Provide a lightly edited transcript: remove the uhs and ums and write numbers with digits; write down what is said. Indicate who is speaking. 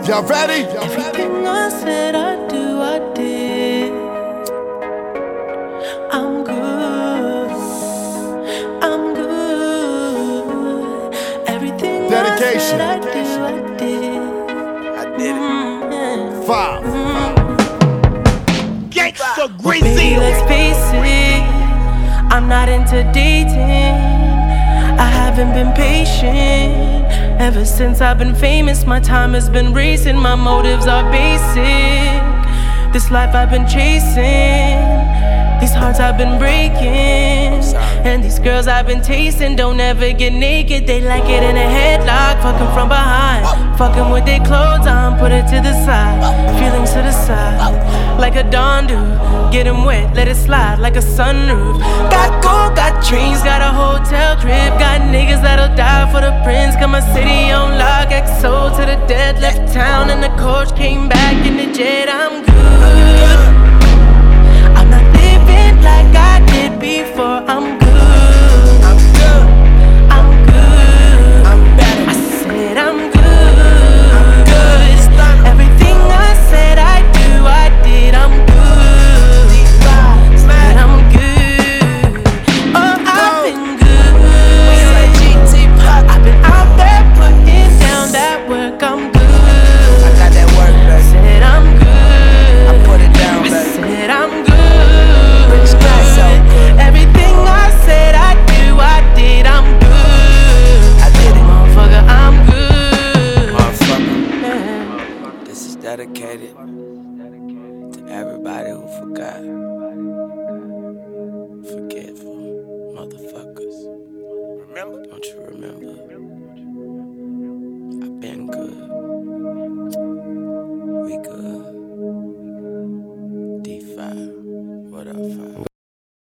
Speaker 1: Y'all ready?
Speaker 2: Everything I said I do, I did. I'm good. I'm good. Everything
Speaker 1: Dedication.
Speaker 2: I said I do, I did.
Speaker 3: I did it.
Speaker 1: 5.
Speaker 3: Gangsta
Speaker 2: Well, baby, let's face it, I'm not into dating. I haven't been patient. Ever since I've been famous, my time has been racing. My motives are basic. This life I've been chasing, these hearts I've been breaking, and these girls I've been tasting don't ever get naked. They like it in a headlock, fucking from behind, fucking with their clothes on, put it to the side, feelings to the side, like a Dawn do. Get 'em wet, let it slide like a sunroof. Got gold, got dreams, got a hotel crib, got niggas that'll die for the prince. Got my city on lock, XO to the dead. Left town and the coach came back in the jet. I'm good. I'm not living like I did before. I'm good.
Speaker 3: I'm good.
Speaker 2: I'm good.
Speaker 3: I'm better.
Speaker 2: I said I'm good.
Speaker 3: I'm good.
Speaker 2: Everything I said I do, I did. I'm good. Said I'm good. Oh, I've been good. I've been out there putting down that work. I'm good.
Speaker 3: I got that work, baby.
Speaker 2: Said I'm good.
Speaker 3: I put it down, baby.
Speaker 2: Said I'm good.
Speaker 3: So good.
Speaker 2: Everything I said I do, I did. I'm good.
Speaker 3: I did it.
Speaker 2: Motherfucker, I'm good.
Speaker 3: Motherfucker, this is dedicated to everybody who forgot. Forgetful motherfuckers. Remember? Don't you remember? I've been good. We good. D5.